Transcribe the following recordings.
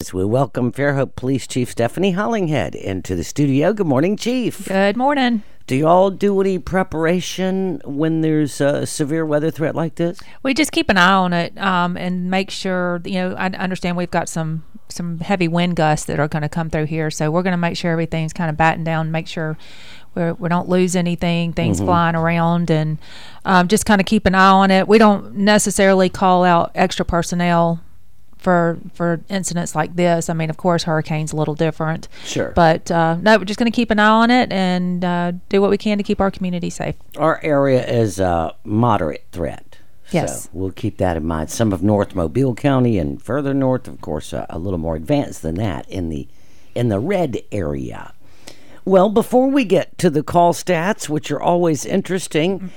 as we welcome Fairhope Police Chief Stephanie Hollinghead into the studio. Good morning, Chief. Good morning. Do you all do any preparation when there's a severe weather threat like this? We just keep an eye on it and make sure, I understand we've got some heavy wind gusts that are going to come through here. So we're going to make sure everything's kind of battened down, make sure we don't lose anything, things flying around, and just kind of keep an eye on it. We don't necessarily call out extra personnel for incidents like this. I mean, of course, hurricane's a little different. Sure. But no, we're just going to keep an eye on it and do what we can to keep our community safe. Our area is a moderate threat. Yes. So we'll keep that in mind. Some of North Mobile County and further north, of course, a little more advanced than that in the red area. Well, before we get to the call stats, which are always interesting,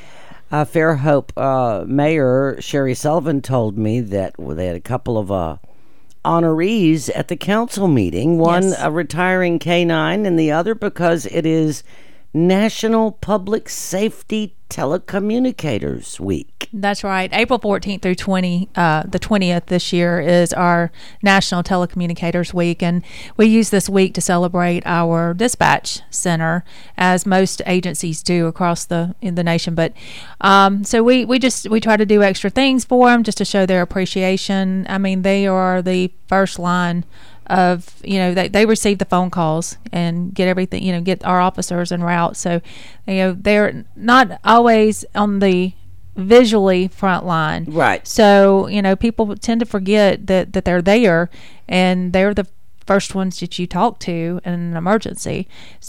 Fairhope Mayor Sherry Sullivan told me that they had a couple of honorees at the council meeting. One Yes. a retiring K-9 and the other because it is National Public Safety Telecommunicators Week. That's right. April 14th through the 20th this year is our National Telecommunicators Week, and we use this week to celebrate our dispatch center, as most agencies do across in the nation. But so we try to do extra things for them just to show their appreciation. I mean, they are the first line of, they receive the phone calls and get everything, get our officers en route. So, they're not always on the visually front line. Right. So, people tend to forget that they're there, and they're the first ones that you talk to in an emergency.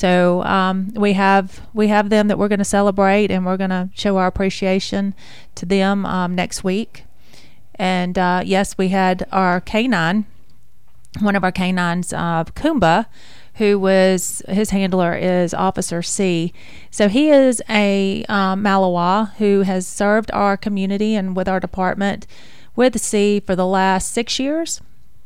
So we have them that we're going to celebrate, and we're going to show our appreciation to them next week. And yes, we had our K-9. One of our canines, Kumba, his handler is Officer C. So he is a Malawa who has served our community and with our department with C for the last 6 years.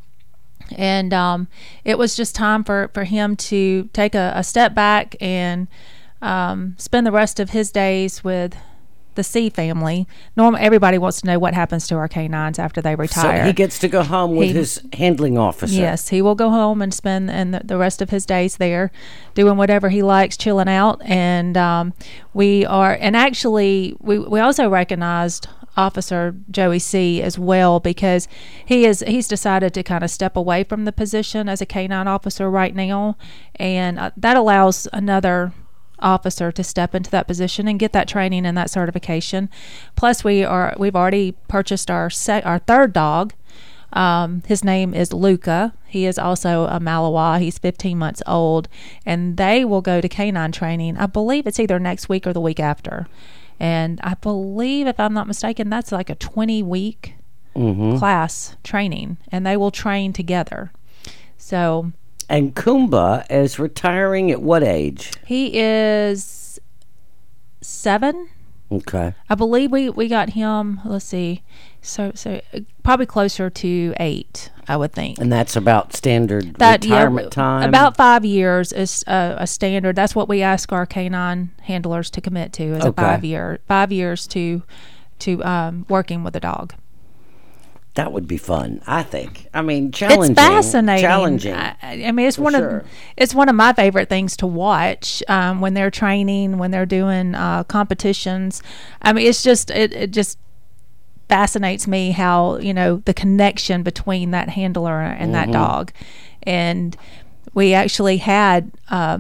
And it was just time for him to take a step back and spend the rest of his days with the C family. Normally, everybody wants to know what happens to our canines after they retire. So he gets to go home with his handling officer. Yes, he will go home and spend the rest of his days there, doing whatever he likes, chilling out. And we also recognized Officer Joey C as well, because he's decided to kind of step away from the position as a K-9 officer right now, and that allows another officer to step into that position and get that training and that certification. Plus, we've already purchased our third dog. His name is Luca. He is also a Malawa. He's 15 months old, and they will go to K-9 training. I believe it's either next week or the week after. And I believe, if I'm not mistaken, that's like a 20-week class training, and they will train together. So. And Kumba is retiring at what age? He is 7. Okay. I believe we got him, let's see, so probably closer to 8, I would think. And that's about standard retirement time? About 5 years is a standard. That's what we ask our K-9 handlers to commit to, is 5 years to working with a dog. That would be fun, I think. I mean, challenging. It's fascinating. Challenging. I mean, it's one of my favorite things to watch when they're training, when they're doing competitions. I mean, it's just it just fascinates me how the connection between that handler and that dog. And we actually had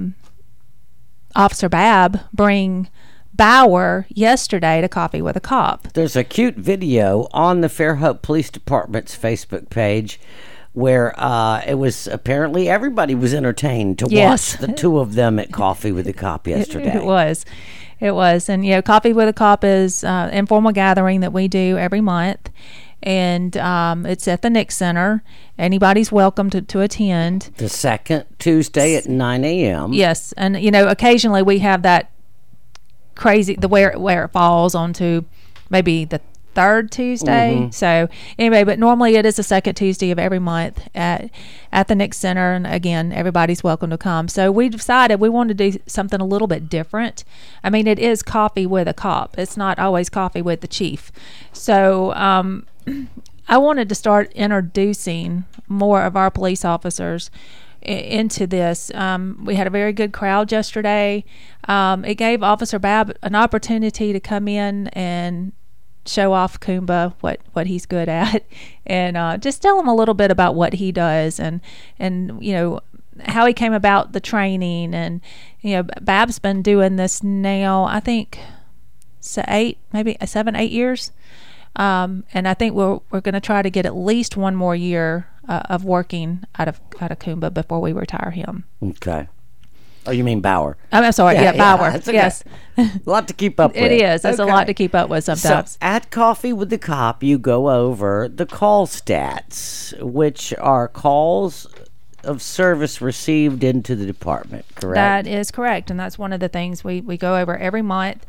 Officer Babb bring Bauer yesterday to Coffee with a Cop. There's a cute video on the Fairhope Police Department's Facebook page where it was apparently everybody was entertained to watch the two of them at Coffee with a Cop yesterday. It was. And Coffee with a Cop is an informal gathering that we do every month, and it's at the Nick Center. Anybody's welcome to attend. The second Tuesday at 9 a.m. Yes, and occasionally we have that crazy where it falls onto maybe the third Tuesday. So anyway, but normally it is the second Tuesday of every month at the Nick Center, and again, everybody's welcome to come. So we decided we wanted to do something a little bit different. I mean, it is Coffee with a Cop. It's not always Coffee with the Chief. So I wanted to start introducing more of our police officers into this. We had a very good crowd yesterday. It gave Officer Babb an opportunity to come in and show off Coomba what he's good at, and just tell him a little bit about what he does, and how he came about the training. And Bab's been doing this now, I think, 7, 8 years. And I think we're going to try to get at least one more year of working out of Coomba before we retire him. Okay. Oh, you mean Bauer? I'm sorry. Yeah, Bauer. Okay. Yes. A lot to keep up with. It is. It's a lot to keep up with sometimes. So at Coffee with the Cop, you go over the call stats, which are calls of service received into the department, correct? That is correct. And that's one of the things we go over every month.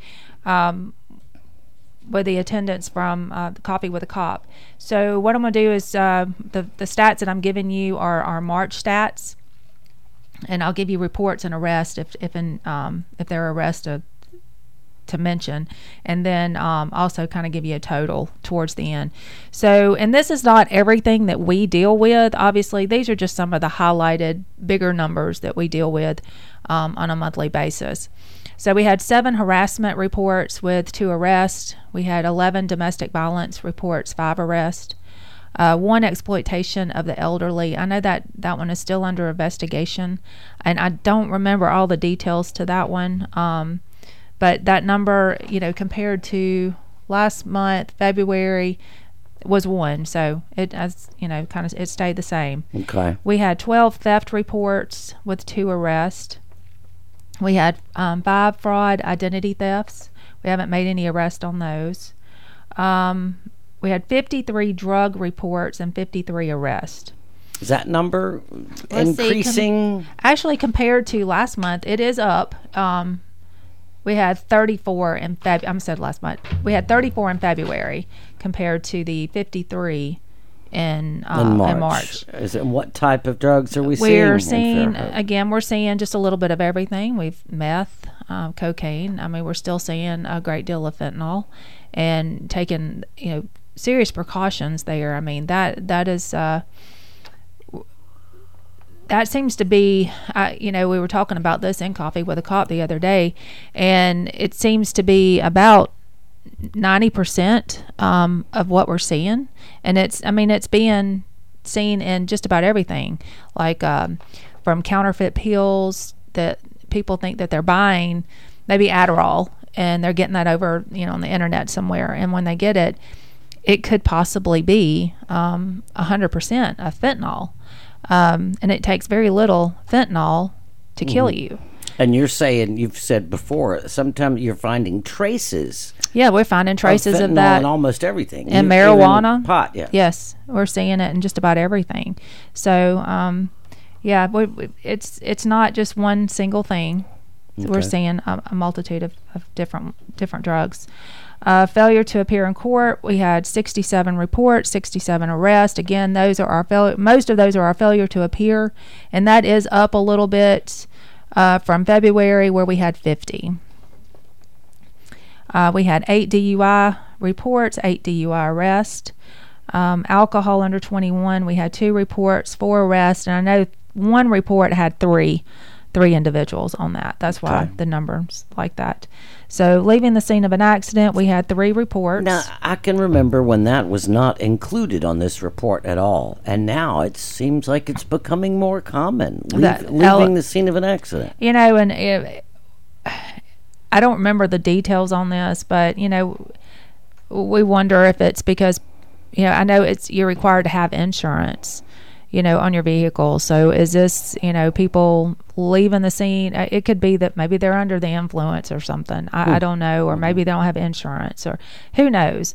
With the attendance from Coffee with a Cop. So what I'm going to do is the stats that I'm giving you are our March stats, and I'll give you reports and arrests if there are arrests to mention, and then also kind of give you a total towards the end. So, and this is not everything that we deal with. Obviously, these are just some of the highlighted bigger numbers that we deal with on a monthly basis. So we had 7 harassment reports with 2 arrests. We had 11 domestic violence reports, 5 arrests. 1 exploitation of the elderly. I know that one is still under investigation, and I don't remember all the details to that one. But that number, compared to last month, February, was 1. So it, it stayed the same. Okay. We had 12 theft reports with 2 arrests. We had 5 fraud identity thefts. We haven't made any arrests on those. We had 53 drug reports and 53 arrests. Is that number increasing? Actually, compared to last month, it is up. We had 34 in We had 34 in February compared to the 53 in March. Is it, what type of drugs are we seeing? We're seeing just a little bit of everything. We've meth, cocaine. I mean, we're still seeing a great deal of fentanyl, and taking serious precautions there. I mean, that is that seems to be, we were talking about this in Coffee with a Cop the other day, and it seems to be about 90% of what we're seeing, and it's being seen in just about everything, like from counterfeit pills that people think that they're buying, maybe Adderall, and they're getting that over on the internet somewhere, and when they get it, it could possibly be 100% of fentanyl, and it takes very little fentanyl to kill you. And you've said before, sometimes you're finding traces. Yeah, we're finding traces of that in almost everything. And marijuana. Pot, yeah. Yes, we're seeing it in just about everything. So, it's not just one single thing. Okay. We're seeing a multitude of different drugs. Failure to appear in court, we had 67 reports, 67 arrests. Again, those are most of those are our failure to appear, and that is up a little bit from February, where we had 50. We had 8 DUI reports, 8 DUI arrests. Alcohol under 21, we had 2 reports, 4 arrests, and I know 1 report had 3 individuals on that. That's why the number's like that. So leaving the scene of an accident, we had 3 reports. Now, I can remember when that was not included on this report at all, and now it seems like it's becoming more common, leaving the scene of an accident. And I don't remember the details on this, but we wonder if it's because I know you're required to have insurance on your vehicle. So is this people leaving the scene? It could be that maybe they're under the influence or something. I don't know, or maybe they don't have insurance, or who knows.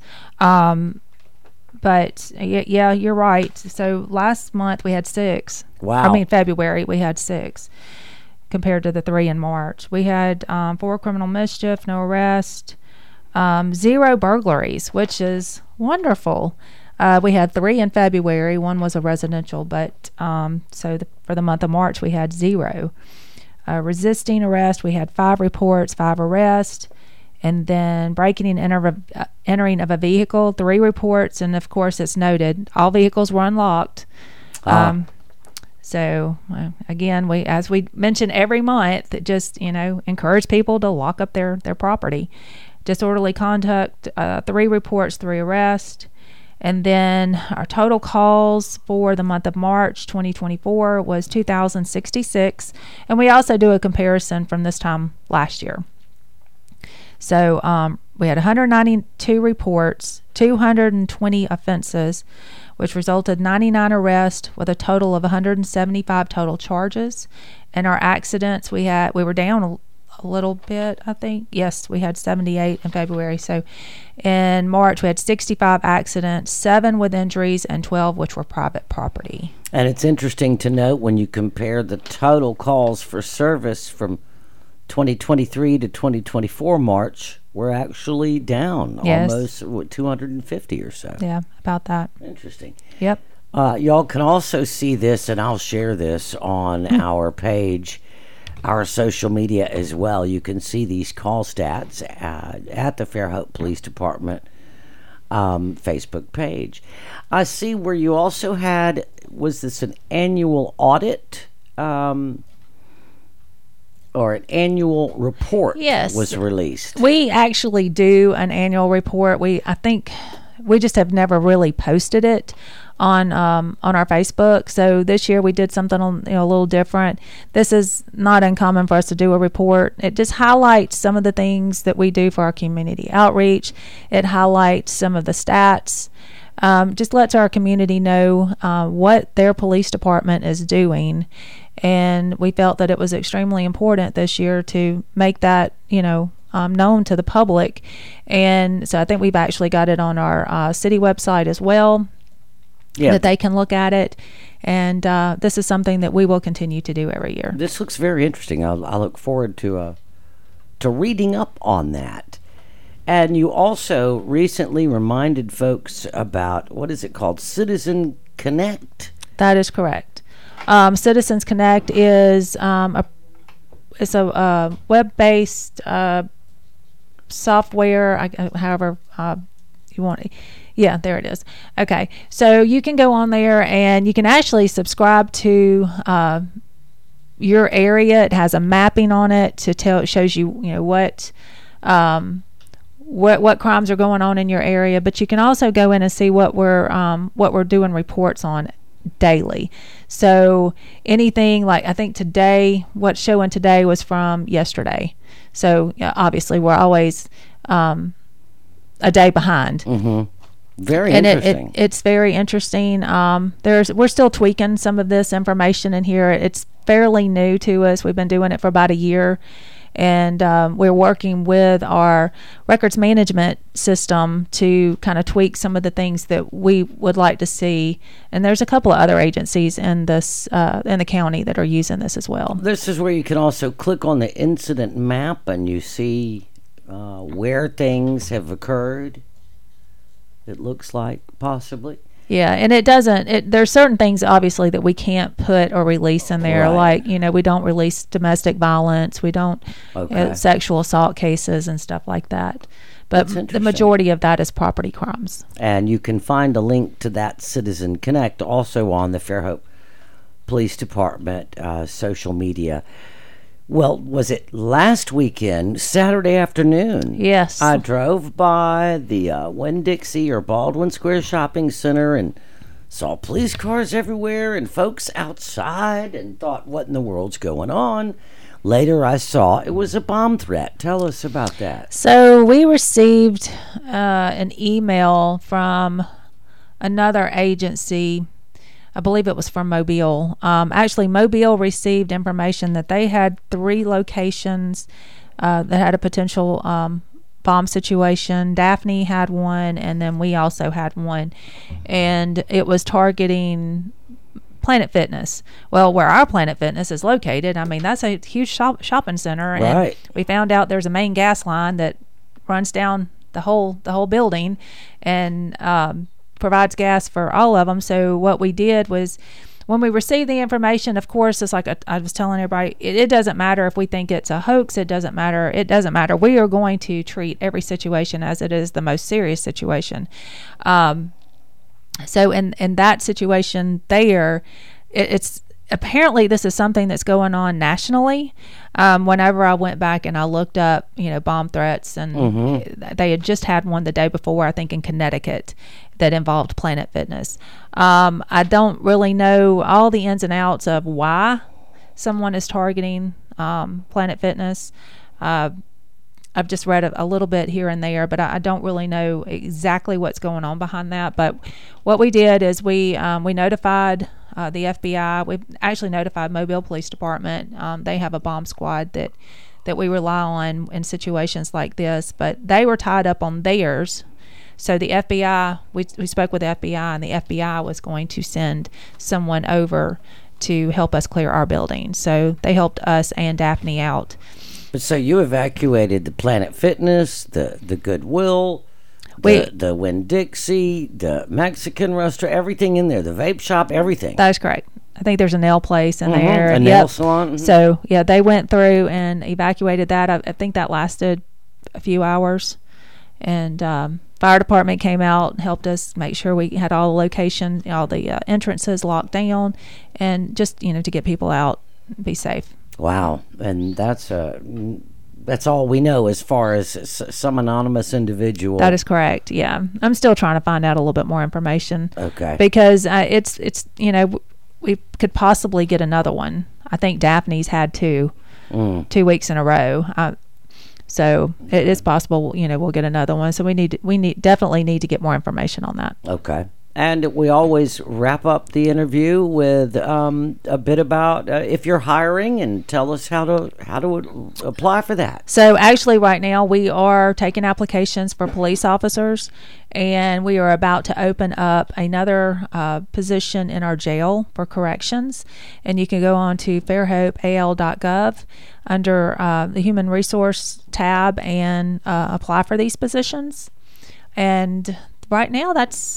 But yeah, you're right. So last month we had 6. Wow. I mean February we had 6. Compared to the 3 in March. We had 4 criminal mischief, no arrest, 0 burglaries, which is wonderful. We had 3 in February. 1 was a residential, but for the month of March we had 0. Resisting arrest, we had 5 reports, 5 arrests, And then breaking and entering of a vehicle, 3 reports. And of course, it's noted all vehicles were unlocked. So again, as we mention every month, just encourage people to lock up their property. Disorderly conduct, 3 reports, 3 arrests. And then our total calls for the month of March 2024 was 2,066. And we also do a comparison from this time last year. So we had 192 reports, 220 offenses, which resulted 99 arrests with a total of 175 total charges. And our accidents, we were down a little bit, I think. Yes, we had 78 in February. So in March, we had 65 accidents, 7 with injuries, and 12 which were private property. And it's interesting to note when you compare the total calls for service from 2023 to 2024 March, we're actually down almost 250 or so. Yeah, about that. Interesting. Yep. Y'all can also see this, and I'll share this on our page, our social media as well. You can see these call stats at the Fairhope Police Department Facebook page. I see where you also had, was this an annual audit or an annual report? Yes, was released. We actually do an annual report. I think we just have never really posted it on our Facebook. So this year we did something a little different. This is not uncommon for us to do a report. It just highlights some of the things that we do for our community outreach. It highlights some of the stats. Just lets our community know what their police department is doing. And we felt that it was extremely important this year to make that, known to the public. And so I think we've actually got it on our city website as well, that they can look at it. And this is something that we will continue to do every year. This looks very interesting. I look forward to reading up on that. And you also recently reminded folks about, what is it called, Citizen Connect? That is correct. Citizens Connect is it's a web-based software, however you want it. Yeah, there it is. Okay, so you can go on there and you can actually subscribe to your area. It has a mapping on it to tell. It shows you, what crimes are going on in your area. But you can also go in and see what we're doing reports on daily. So anything like, I think today, what's showing today was from yesterday. So obviously we're always a day behind. Mm-hmm. Very interesting. It's very interesting. We're still tweaking some of this information in here. It's fairly new to us. We've been doing it for about a year. And we're working with our records management system to kind of tweak some of the things that we would like to see. And there's a couple of other agencies in this in the county that are using this as well. This is where you can also click on the incident map and you see where things have occurred. It looks like possibly. Yeah, and it doesn't. There's certain things obviously that we can't put or release in there, right. Like we don't release domestic violence, we don't sexual assault cases and stuff like that. But the majority of that is property crimes. And you can find a link to that Citizen Connect also on the Fairhope Police Department social media. Well, was it last weekend, Saturday afternoon? Yes. I drove by the Winn-Dixie or Baldwin Square Shopping Center and saw police cars everywhere and folks outside and thought, what in the world's going on? Later, I saw it was a bomb threat. Tell us about that. So we received an email from another agency. I believe it was from Mobile. Actually, Mobile received information that they had 3 locations that had a potential bomb situation. Daphne had one, and then we also had one. And it was targeting Planet Fitness. Well, where our Planet Fitness is located, I mean, that's a huge shopping center. And right. We found out there's a main gas line that runs down the whole building and provides gas for all of them. So what we did was when we receive the information, of course, it's like I was telling everybody, it doesn't matter if we think it's a hoax. It doesn't matter. We are going to treat every situation as it is the most serious situation. So in that situation there, it's apparently this is something that's going on nationally. Whenever I went back and I looked up, bomb threats, and they had just had one the day before, I think in Connecticut, that involved Planet Fitness. I don't really know all the ins and outs of why someone is targeting Planet Fitness. I've just read a little bit here and there, but I don't really know exactly what's going on behind that. But what we did is we notified the FBI. We actually notified Mobile Police Department. They have a bomb squad that we rely on in situations like this, but they were tied up on theirs. So the FBI, we spoke with the FBI, and the FBI was going to send someone over to help us clear our building. So they helped us and Daphne out. So you evacuated the Planet Fitness, the Goodwill, the Winn-Dixie, the Mexican restaurant, everything in there, the vape shop, everything. That is correct. I think there's a nail place in there. A nail salon. So, they went through and evacuated that. I think that lasted a few hours. And fire department came out and helped us make sure we had all the locations, all the entrances locked down, and just, to get people out and be safe. Wow. And that's all we know as far as some anonymous individual. That is correct. Yeah. I'm still trying to find out a little bit more information. Okay. Because it's we could possibly get another one. I think Daphne's had 2 weeks in a row. So it is possible, we'll get another one. So we definitely need to get more information on that. Okay. And we always wrap up the interview with a bit about if you're hiring, and tell us how to apply for that. So actually right now we are taking applications for police officers, and we are about to open up another position in our jail for corrections. And you can go on to fairhopeal.gov under the Human Resource tab and apply for these positions. And right now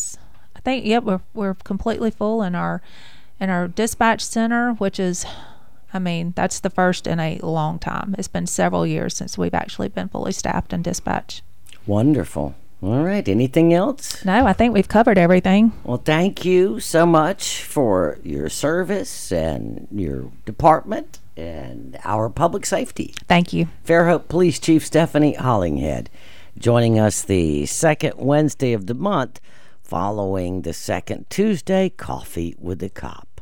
we're completely full in our dispatch center, which is, that's the first in a long time. It's been several years since we've actually been fully staffed in dispatch. Wonderful. All right. Anything else? No, I think we've covered everything. Well, thank you so much for your service and your department and our public safety. Thank you. Fairhope Police Chief Stephanie Hollinghead joining us the second Wednesday of the month, following the second Tuesday Coffee with the Cop.